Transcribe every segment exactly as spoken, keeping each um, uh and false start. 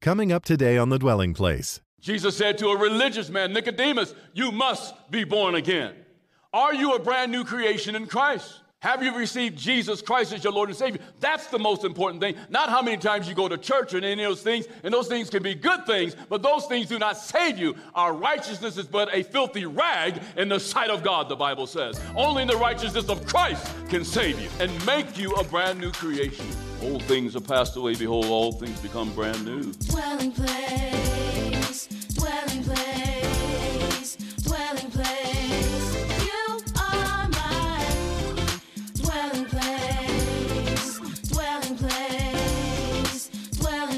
Coming up today on The Dwelling Place. Jesus said to a religious man, Nicodemus, you must be born again. Are you a brand new creation in Christ? Have you received Jesus Christ as your Lord and Savior? That's the most important thing. Not how many times you go to church or any of those things. And those things can be good things, but those things do not save you. Our righteousness is but a filthy rag in the sight of God, the Bible says. Only the righteousness of Christ can save you and make you a brand new creation. Old things are passed away. Behold, all things become brand new. Dwelling place, dwelling place, dwelling place. You are my dwelling place, dwelling place, dwelling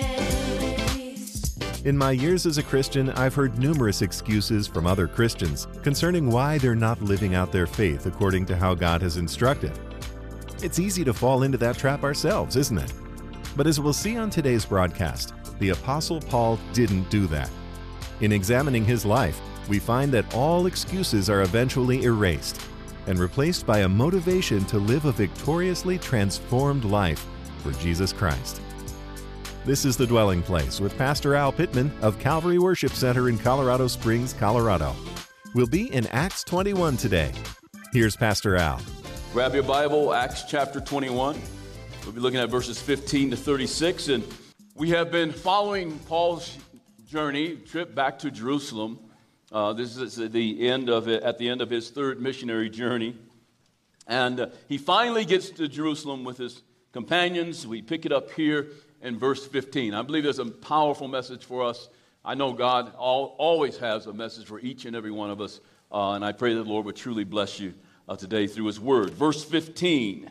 place. In my years as a Christian, I've heard numerous excuses from other Christians concerning why they're not living out their faith according to how God has instructed. It's easy to fall into that trap ourselves, isn't it? But as we'll see on today's broadcast, the Apostle Paul didn't do that. In examining his life, we find that all excuses are eventually erased and replaced by a motivation to live a victoriously transformed life for Jesus Christ. This is The Dwelling Place with Pastor Al Pittman of Calvary Worship Center in Colorado Springs, Colorado. We'll be in Acts twenty-one today. Here's Pastor Al. Grab your Bible, Acts chapter twenty-one. We'll be looking at verses fifteen to thirty-six. And we have been following Paul's journey, trip back to Jerusalem. Uh, this is the end of it, at the end of his third missionary journey. And uh, he finally gets to Jerusalem with his companions. We pick it up here in verse fifteen. I believe there's a powerful message for us. I know God all, always has a message for each and every one of us. Uh, and I pray that the Lord would truly bless you Uh, today through his word. Verse fifteen,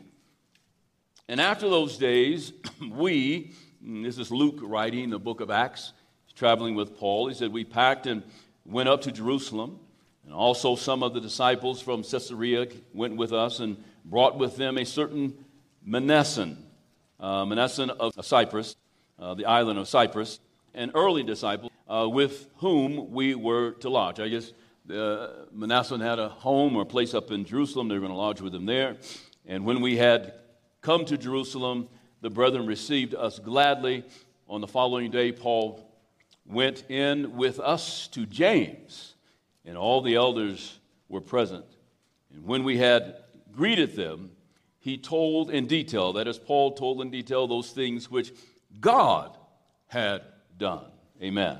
and after those days, we, this is Luke writing the book of Acts, he's traveling with Paul. He said, we packed and went up to Jerusalem, and also some of the disciples from Caesarea went with us and brought with them a certain Manasseh, uh, Manasseh of Cyprus, uh, the island of Cyprus, an early disciple uh, with whom we were to lodge. I guess Uh, Manasseh had a home or a place up in Jerusalem. They were going to lodge with him there. And when we had come to Jerusalem, the brethren received us gladly. On the following day, Paul went in with us to James, and all the elders were present. And when we had greeted them, he told in detail, that is, Paul told in detail those things which God had done. Amen.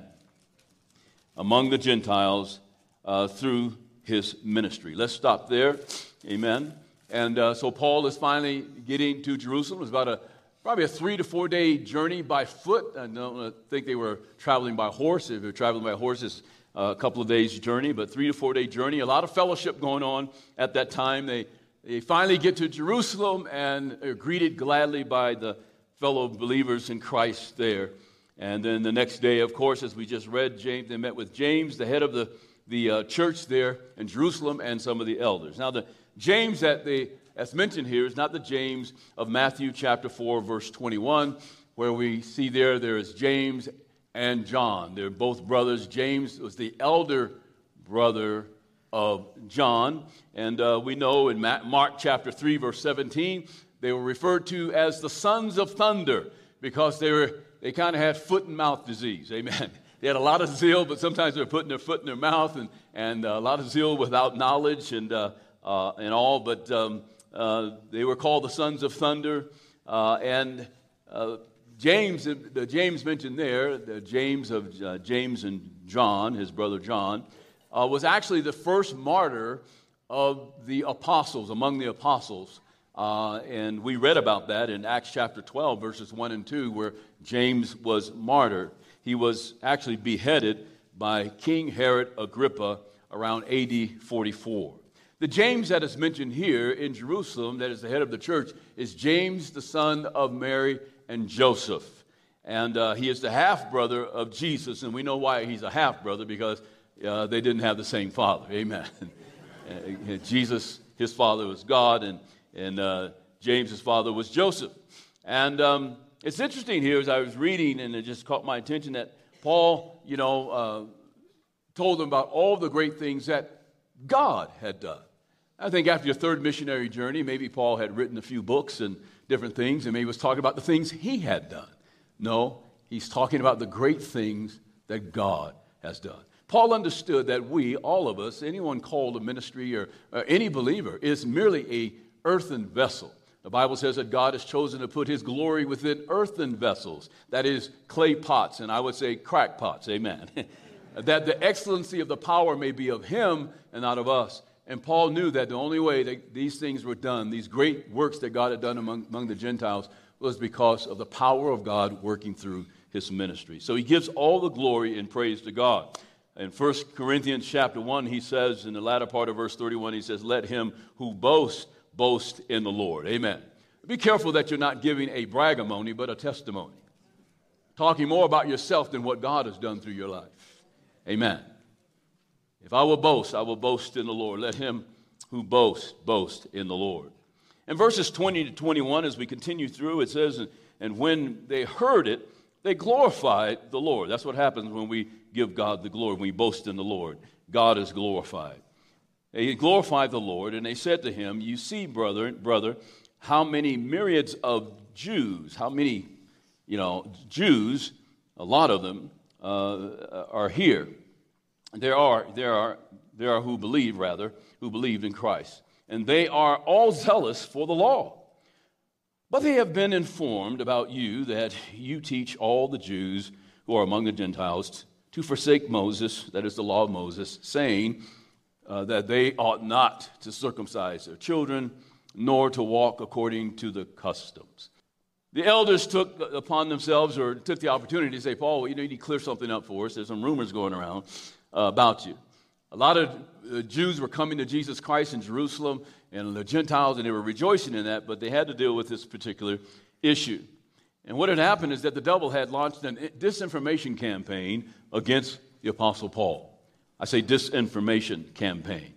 Among the Gentiles, Uh, through his ministry. Let's stop there. Amen. And uh, so Paul is finally getting to Jerusalem. It's about a probably a three to four day journey by foot. I don't think they were traveling by horse. If they were traveling by horse, it's uh, a couple of days journey, but three to four day journey. A lot of fellowship going on at that time. They they finally get to Jerusalem and are greeted gladly by the fellow believers in Christ there. And then the next day, of course, as we just read, James, they met with James, the head of the the uh, church there in Jerusalem, and some of the elders. Now, the James that they, as mentioned here, is not the James of Matthew chapter four, verse twenty-one, where we see there, there is James and John. They're both brothers. James was the elder brother of John. And uh, we know in Mark chapter three, verse seventeen, they were referred to as the sons of thunder because they were they kind of had foot and mouth disease. Amen. They had a lot of zeal, but sometimes they were putting their foot in their mouth, and, and a lot of zeal without knowledge and uh, uh, and all. But um, uh, they were called the sons of thunder. Uh, and uh, James, the James mentioned there, the James of uh, James and John, his brother John, uh, was actually the first martyr of the apostles, among the apostles. Uh, and we read about that in Acts chapter twelve, verses one and two, where James was martyred. He was actually beheaded by King Herod Agrippa around A D forty-four. The James that is mentioned here in Jerusalem, that is the head of the church, is James, the son of Mary and Joseph. And uh, he is the half-brother of Jesus, and we know why he's a half-brother, because uh, they didn't have the same father. Amen. uh, Jesus, his father was God, and, and uh, James' father was Joseph. And um, it's interesting here, as I was reading, and it just caught my attention, that Paul, you know, uh, told them about all the great things that God had done. I think after your third missionary journey, maybe Paul had written a few books and different things, and maybe was talking about the things he had done. No, he's talking about the great things that God has done. Paul understood that we, all of us, anyone called to ministry or, or any believer, is merely a earthen vessel. The Bible says that God has chosen to put his glory within earthen vessels, that is, clay pots, and I would say crack pots, amen. That the excellency of the power may be of him and not of us. And Paul knew that the only way that these things were done, these great works that God had done among, among the Gentiles, was because of the power of God working through his ministry. So he gives all the glory and praise to God. In First Corinthians chapter one, he says, in the latter part of verse thirty-one, he says, let him who boasts, boast in the Lord. Amen. Be careful that you're not giving a braggamony, but a testimony. Talking more about yourself than what God has done through your life. Amen. If I will boast, I will boast in the Lord. Let him who boasts, boast in the Lord. In verses twenty to twenty-one, as we continue through, it says, and when they heard it, they glorified the Lord. That's what happens when we give God the glory, when we boast in the Lord. God is glorified. They glorified the Lord, and they said to him, you see, brother, brother, how many myriads of Jews, how many, you know, Jews, a lot of them, uh, are here. There are, there are, there are who believe, rather, who believed in Christ. And they are all zealous for the law. But they have been informed about you that you teach all the Jews who are among the Gentiles to forsake Moses, that is the law of Moses, saying uh, that they ought not to circumcise their children, nor to walk according to the customs. The elders took upon themselves, or took the opportunity to say, Paul, you know, you need to clear something up for us. There's some rumors going around uh, about you. A lot of uh, Jews were coming to Jesus Christ in Jerusalem, and the Gentiles, and they were rejoicing in that, but they had to deal with this particular issue. And what had happened is that the devil had launched a disinformation campaign against the Apostle Paul. I say disinformation campaign.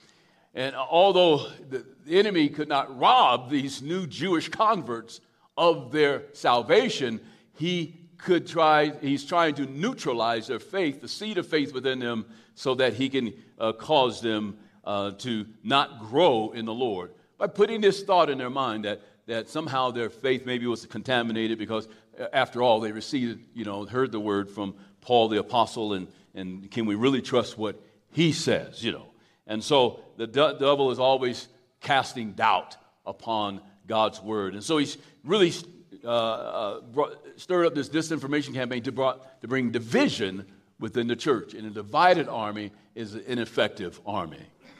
And although the enemy could not rob these new Jewish converts of their salvation, he could try, he's trying to neutralize their faith, the seed of faith within them, so that he can uh, cause them uh, to not grow in the Lord. By putting this thought in their mind that, that somehow their faith maybe was contaminated because, after all, they received, you know, heard the word from Paul the apostle, and, and can we really trust what he says, you know? And so the de- devil is always casting doubt upon God's word. And so he's really uh, uh, brought, stirred up this disinformation campaign to, brought, to bring division within the church. And a divided army is an ineffective army.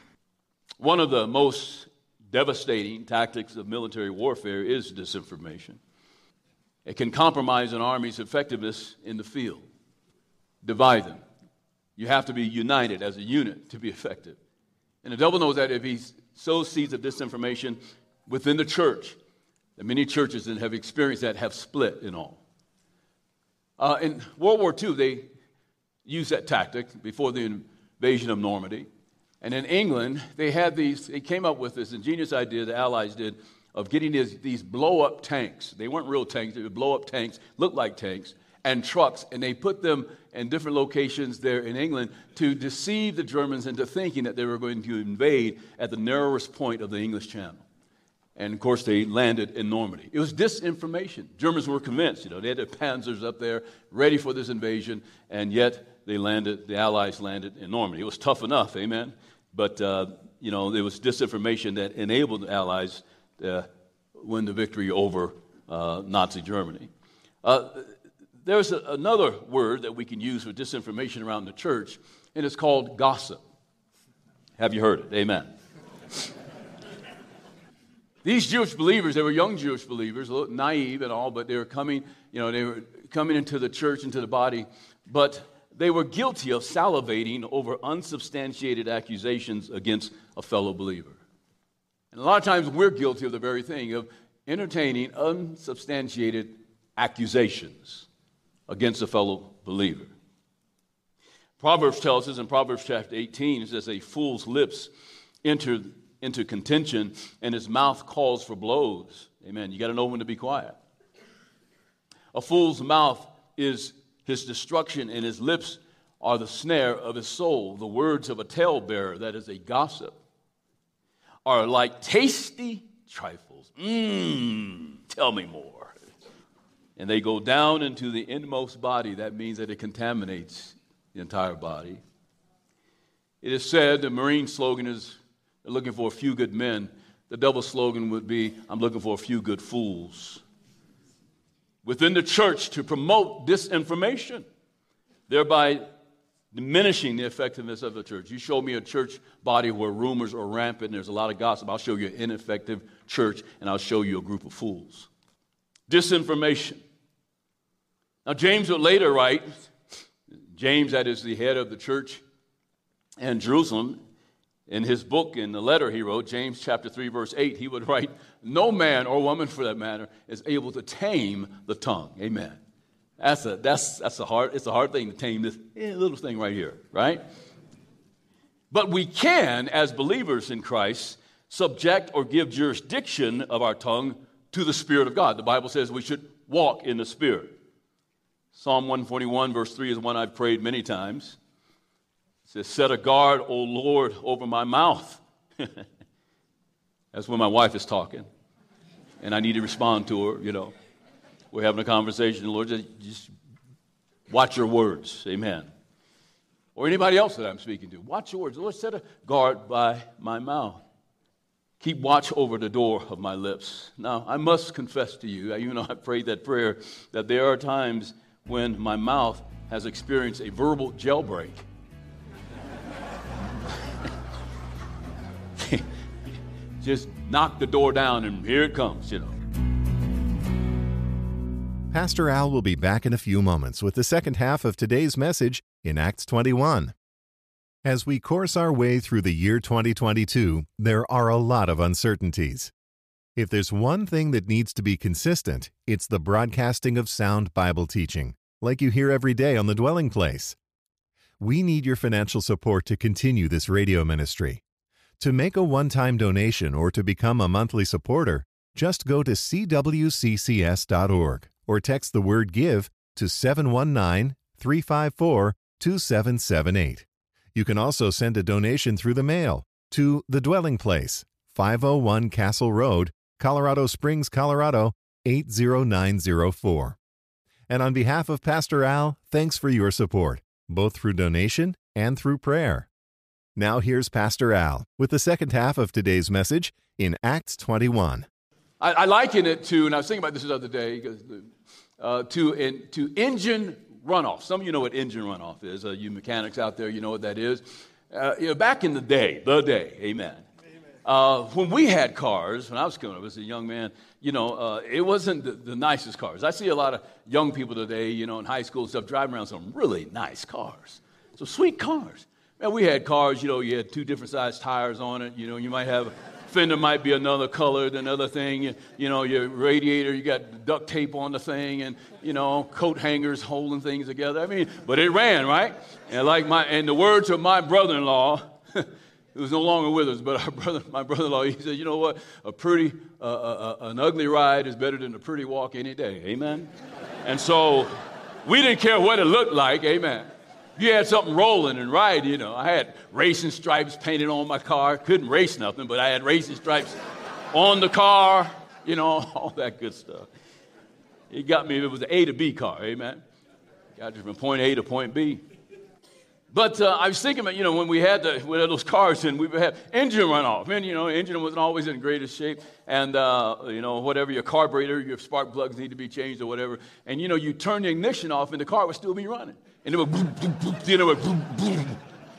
One of the most devastating tactics of military warfare is disinformation. It can compromise an army's effectiveness in the field, divide them. You have to be united as a unit to be effective. And the devil knows that if he sows seeds of disinformation within the church, that many churches that have experienced that have split in all. Uh, in World War Two, they used that tactic before the invasion of Normandy. And in England, they had these, they came up with this ingenious idea, the Allies did, of getting these, these blow-up tanks. They weren't real tanks, they would blow-up tanks, looked like tanks, and trucks, and they put them in different locations there in England to deceive the Germans into thinking that they were going to invade at the narrowest point of the English Channel. And, of course, they landed in Normandy. It was disinformation. Germans were convinced, you know, they had their panzers up there ready for this invasion, and yet they landed, the Allies landed in Normandy. It was tough enough, amen? But, uh, you know, there was disinformation that enabled the Allies to win the victory over uh, Nazi Germany. Uh, there's a, another word that we can use for disinformation around the church, and it's called gossip. Have you heard it? Amen. These Jewish believers, they were young Jewish believers, a little naive and all, but they were coming, you know, they were coming into the church, into the body, but they were guilty of salivating over unsubstantiated accusations against a fellow believer. And a lot of times we're guilty of the very thing, of entertaining unsubstantiated accusations against a fellow believer. Proverbs tells us in Proverbs chapter eighteen, it says, a fool's lips enter into contention, and his mouth calls for blows. Amen. You got to know when to be quiet. A fool's mouth is his destruction, and his lips are the snare of his soul. The words of a talebearer, that is a gossip, are like tasty trifles. Mmm, tell me more. and they go down into the inmost body. That means that it contaminates the entire body. It is said the Marine slogan is, they're looking for a few good men. The double slogan would be, I'm looking for a few good fools. Within the church to promote disinformation, thereby diminishing the effectiveness of the church. You show me a church body where rumors are rampant and there's a lot of gossip, I'll show you an ineffective church, and I'll show you a group of fools. Disinformation. Now, James would later write, James, that is the head of the church in Jerusalem, in his book, in the letter he wrote, James chapter three, verse eight, he would write, no man or woman, for that matter, is able to tame the tongue. Amen. That's a that's that's a hard it's a hard thing to tame this eh, little thing right here, right? But we can, as believers in Christ, subject or give jurisdiction of our tongue to the Spirit of God. The Bible says we should walk in the Spirit. Psalm one forty-one, verse three is one I've prayed many times. It says, set a guard, O Lord, over my mouth. That's when my wife is talking, and I need to respond to her, you know. We're having a conversation, Lord, just, just watch your words, amen. Or anybody else that I'm speaking to, watch your words. Lord, set a guard by my mouth. Keep watch over the door of my lips. Now, I must confess to you, even though I prayed that prayer, that there are times when my mouth has experienced a verbal jailbreak. Just knock the door down and here it comes, you know. Pastor Al will be back in a few moments with the second half of today's message in Acts twenty-one. As we course our way through the year twenty twenty-two, there are a lot of uncertainties. If there's one thing that needs to be consistent, it's the broadcasting of sound Bible teaching, like you hear every day on The Dwelling Place. We need your financial support to continue this radio ministry. To make a one-time donation or to become a monthly supporter, just go to c w c c s dot org or text the word GIVE to seven one nine, three five four, two seven seven eight. You can also send a donation through the mail to The Dwelling Place, five oh one Castle Road, Colorado Springs, Colorado, eight oh nine oh four. And on behalf of Pastor Al, thanks for your support, both through donation and through prayer. Now here's Pastor Al with the second half of today's message in Acts twenty-one. I, I liken it to, and I was thinking about this the other day, uh, to, in, to engine runoff. Some of you know what engine runoff is. Uh, you mechanics out there, you know what that is. Uh, you know, back in the day, the day, amen. Uh, when we had cars, when I was coming up as a young man, you know, uh, it wasn't the, the nicest cars. I see a lot of young people today, you know, in high school and stuff, driving around some really nice cars. So sweet cars. Man, we had cars, you know, you had two different size tires on it. You know, you might have, fender might be another color than another thing. You, you know, your radiator, you got duct tape on the thing and, you know, coat hangers holding things together. I mean, but it ran, right? And like my, and the words of my brother-in-law, who was no longer with us, but our brother, my brother-in-law, he said, you know what, a pretty, uh, uh, uh, an ugly ride is better than a pretty walk any day, amen? And so we didn't care what it looked like, amen? You had something rolling and riding, you know. I had racing stripes painted on my car. Couldn't race nothing, but I had racing stripes on the car, you know, all that good stuff. It got me, it was an A to B car, amen? Got you from point A to point B. But uh, I was thinking about, you know, when we had, the, we had those cars and we had engine runoff. And, you know, engine wasn't always in the greatest shape. And, uh, you know, whatever, your carburetor, your spark plugs need to be changed or whatever. And, you know, you turn the ignition off and the car would still be running. And it would boom, boom, boom, you know, it would boom, boom.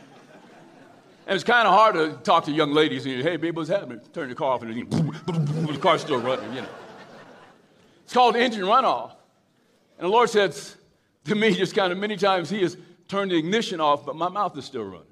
And it's kind of hard to talk to young ladies and, hey, baby, what's happening? Turn the car off and boom, boom, boom, the car's still running, you know. It's called engine runoff. And the Lord said to me just kind of many times, he has turned the ignition off, but my mouth is still running.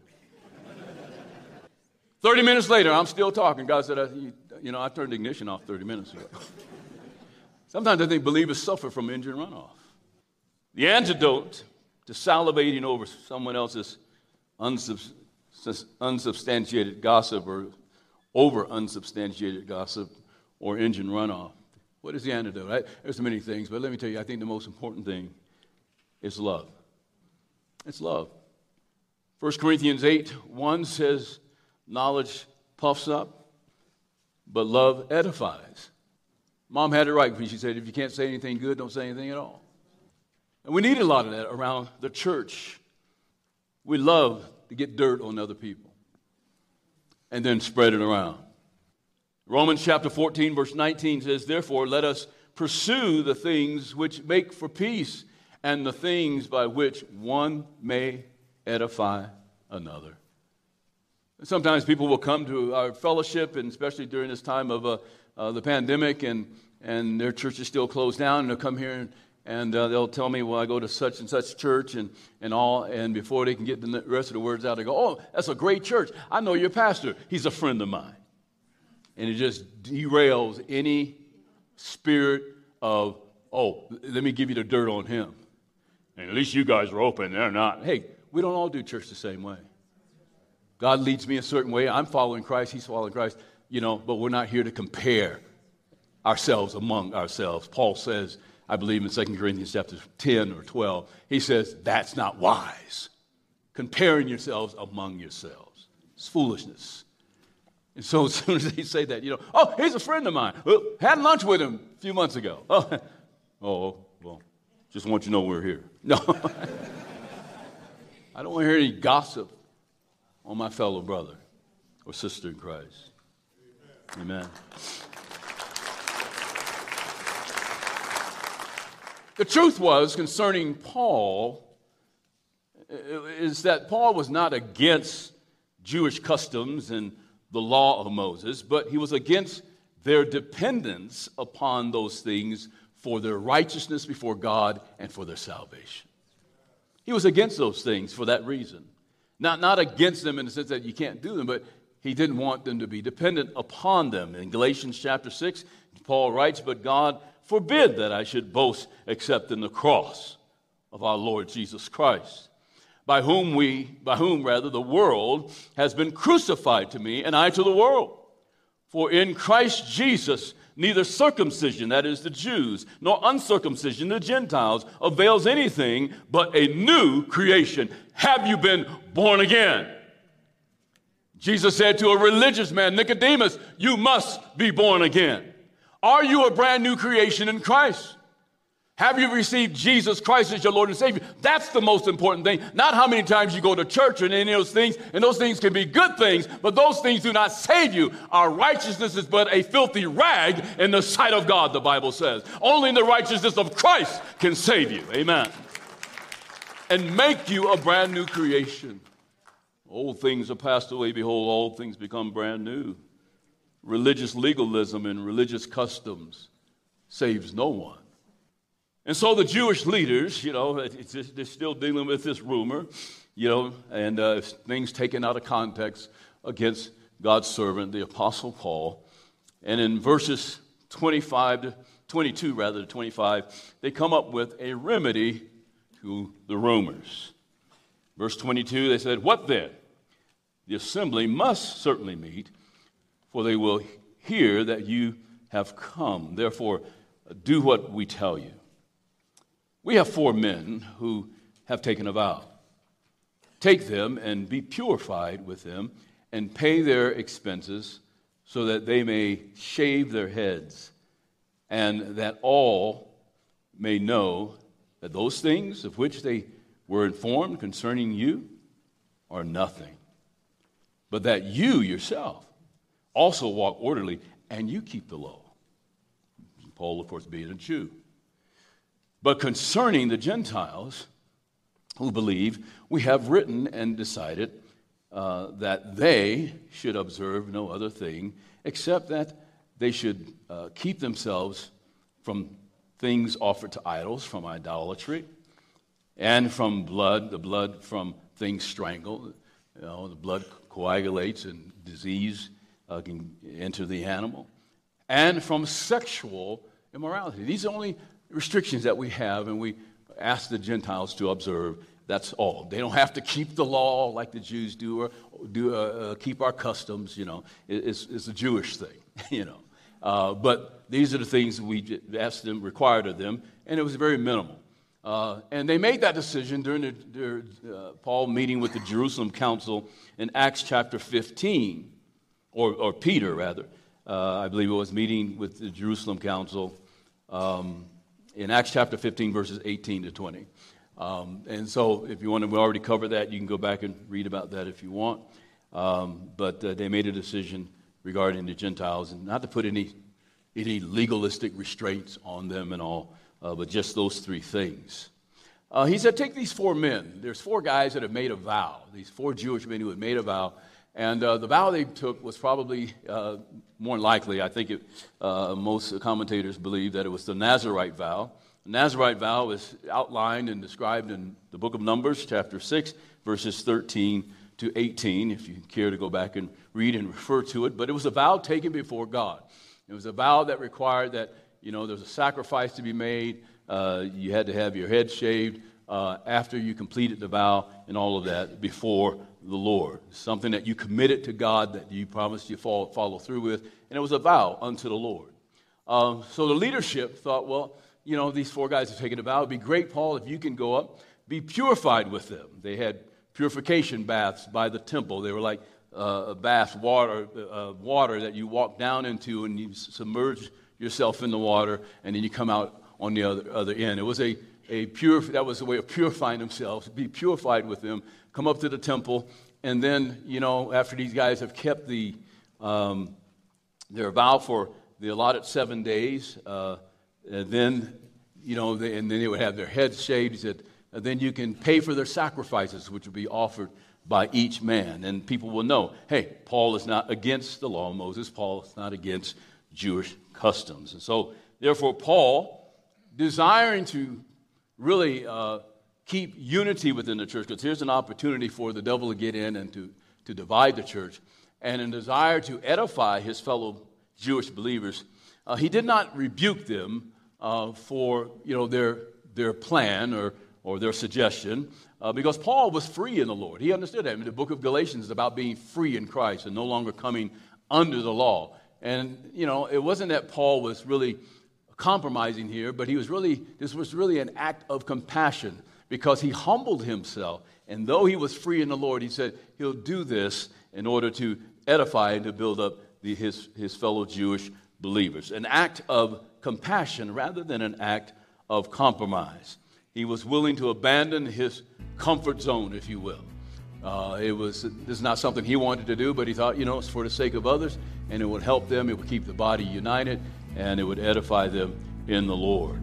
thirty minutes later, I'm still talking. God said, I, you know, I turned the ignition off thirty minutes ago. Sometimes I think believers suffer from engine runoff. The antidote to salivating over someone else's unsub- unsubstantiated gossip or over unsubstantiated gossip or engine runoff. What is the antidote? I, there's many things, but let me tell you, I think the most important thing is love. It's love. First Corinthians eight one says, knowledge puffs up, but love edifies. Mom had it right when she said, if you can't say anything good, don't say anything at all. And we need a lot of that around the church. We love to get dirt on other people and then spread it around. Romans chapter fourteen, verse nineteen says, therefore, let us pursue the things which make for peace and the things by which one may edify another. Sometimes people will come to our fellowship, and especially during this time of uh, uh, the pandemic, and, and their church is still closed down, and they'll come here and, and uh, they'll tell me, well, I go to such and such church and, and all, and before they can get the rest of the words out, they go, oh, that's a great church. I know your pastor. He's a friend of mine. And it just derails any spirit of, oh, let me give you the dirt on him. And at least you guys are open. They're not. Hey, we don't all do church the same way. God leads me a certain way. I'm following Christ. He's following Christ. You know, but we're not here to compare ourselves among ourselves. Paul says, I believe in Second Corinthians chapter ten or twelve, he says, that's not wise. Comparing yourselves among yourselves. It's foolishness. And so as soon as they say that, you know, oh, he's a friend of mine. Well, had lunch with him a few months ago. Oh, oh well, just want you to know we're here. No. I don't want to hear any gossip on my fellow brother or sister in Christ. Amen. Amen. The truth was concerning Paul is that Paul was not against Jewish customs and the law of Moses, but he was against their dependence upon those things for their righteousness before God and for their salvation. He was against those things for that reason. Not, not against them in the sense that you can't do them, but he didn't want them to be dependent upon them. In Galatians chapter six, Paul writes, but God forbid that I should boast except in the cross of our Lord Jesus Christ, by whom we, by whom rather the world has been crucified to me, and I to the world. For in Christ Jesus, neither circumcision, that is the Jews, nor uncircumcision, the Gentiles, avails anything but a new creation. Have you been born again? Jesus said to a religious man, Nicodemus, you must be born again. Are you a brand new creation in Christ? Have you received Jesus Christ as your Lord and Savior? That's the most important thing. Not how many times you go to church or any of those things. And those things can be good things, but those things do not save you. Our righteousness is but a filthy rag in the sight of God, the Bible says. Only the righteousness of Christ can save you. Amen. And make you a brand new creation. Old things are passed away. Behold, all things become brand new. Religious legalism and religious customs saves no one. And so the Jewish leaders, you know, it's just, they're still dealing with this rumor, you know, and uh, things taken out of context against God's servant, the Apostle Paul. And in verses twenty-five to twenty-two, rather to twenty-five, they come up with a remedy to the rumors. Verse twenty-two, they said, what then? The assembly must certainly meet, for they will hear that you have come. Therefore, do what we tell you. We have four men who have taken a vow. Take them and be purified with them and pay their expenses so that they may shave their heads and that all may know that those things of which they were informed concerning you are nothing, but that you yourself also walk orderly and you keep the law. Paul, of course, being a Jew. But concerning the Gentiles who believe, we have written and decided uh, that they should observe no other thing except that they should uh, keep themselves from things offered to idols, from idolatry, and from blood, the blood from things strangled. You know, the blood coagulates and disease uh, can enter the animal, and from sexual immorality. These are only restrictions that we have, and we ask the Gentiles to observe. That's all. They don't have to keep the law like the Jews do, or do uh, uh, keep our customs. You know, it, it's, it's a Jewish thing. You know, uh, but these are the things we asked them, required of them, and it was very minimal. Uh, and they made that decision during the, their, uh, Paul meeting with the Jerusalem Council in Acts chapter fifteen, or, or Peter rather, uh, I believe it was, meeting with the Jerusalem Council um, in Acts chapter fifteen, verses eighteen to twenty. Um, and so if you want to, we already covered that. You can go back and read about that if you want. Um, but uh, they made a decision regarding the Gentiles, and not to put any any legalistic restraints on them and all, uh, but just those three things. Uh, he said, take these four men. There's four guys that have made a vow, these four Jewish men who had made a vow. And uh, the vow they took was probably, uh, more than likely, I think it, uh, most commentators believe that it was the Nazirite vow. The Nazirite vow is outlined and described in the book of Numbers, chapter six, verses thirteen to eighteen, if you care to go back and read and refer to it. But it was a vow taken before God. It was a vow that required that, you know, there was a sacrifice to be made. Uh, you had to have your head shaved uh, after you completed the vow and all of that before the Lord. Something that you committed to God that you promised you follow, follow through with. And it was a vow unto the Lord. Um, so the leadership thought, well, you know, these four guys have taken a vow. It would be great, Paul, if you can go up, be purified with them. They had purification baths by the temple. They were like uh, a bath, water, uh, water that you walk down into and you submerge yourself in the water, and then you come out on the other, other end. It was a, a pure, that was a way of purifying themselves, be purified with them, come up to the temple, and then, you know, after these guys have kept the um, their vow for the allotted seven days, uh, and then, you know, they, and then they would have their heads shaved. He said, and then you can pay for their sacrifices, which will be offered by each man. And people will know, hey, Paul is not against the law of Moses. Paul is not against Jewish customs. And so, therefore, Paul, desiring to really uh, keep unity within the church, because here's an opportunity for the devil to get in and to, to divide the church, and in desire to edify his fellow Jewish believers, uh, he did not rebuke them uh, for, you know, their their plan or or their suggestion, uh, because Paul was free in the Lord. He understood that. I mean, the book of Galatians is about being free in Christ and no longer coming under the law. And, you know, it wasn't that Paul was really compromising here, but he was really, this was really an act of compassion because he humbled himself. And though he was free in the Lord, he said he'll do this in order to edify and to build up the, his, his fellow Jewish believers. An act of compassion rather than an act of compromise. He was willing to abandon his comfort zone, if you will. Uh, it was this is not something he wanted to do, but he thought, you know, it's for the sake of others, and it would help them, it would keep the body united, and it would edify them in the Lord.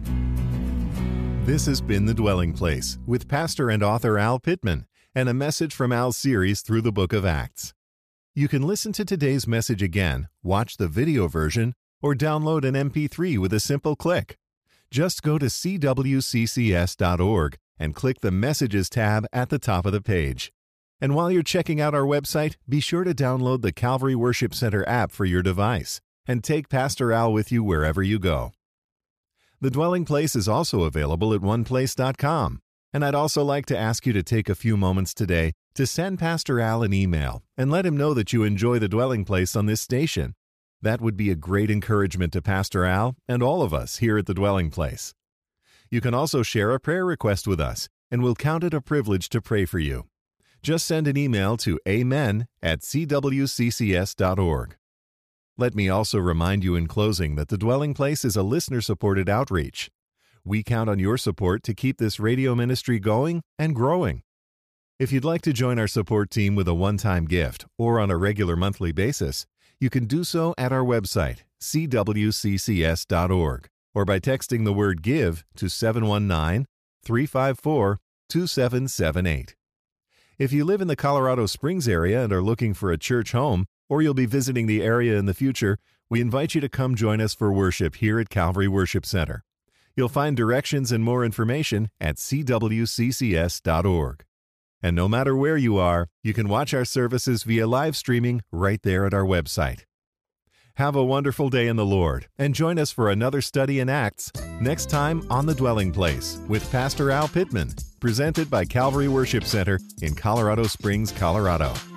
This has been The Dwelling Place with pastor and author Al Pittman, and a message from Al's series through the book of Acts. You can listen to today's message again, watch the video version, or download an M P three with a simple click. Just go to C W C C S dot org and click the Messages tab at the top of the page. And while you're checking out our website, be sure to download the Calvary Worship Center app for your device and take Pastor Al with you wherever you go. The Dwelling Place is also available at one place dot com, and I'd also like to ask you to take a few moments today to send Pastor Al an email and let him know that you enjoy The Dwelling Place on this station. That would be a great encouragement to Pastor Al and all of us here at The Dwelling Place. You can also share a prayer request with us, and we'll count it a privilege to pray for you. Just send an email to amen at C W C C S dot org. Let me also remind you in closing that The Dwelling Place is a listener-supported outreach. We count on your support to keep this radio ministry going and growing. If you'd like to join our support team with a one-time gift or on a regular monthly basis, you can do so at our website, C W C C S dot org, or by texting the word GIVE to seven one nine, three five four, two seven seven eight. If you live in the Colorado Springs area and are looking for a church home, or you'll be visiting the area in the future, we invite you to come join us for worship here at Calvary Worship Center. You'll find directions and more information at C W C C S dot org. And no matter where you are, you can watch our services via live streaming right there at our website. Have a wonderful day in the Lord, and join us for another study in Acts next time on The Dwelling Place with Pastor Al Pittman, presented by Calvary Worship Center in Colorado Springs, Colorado.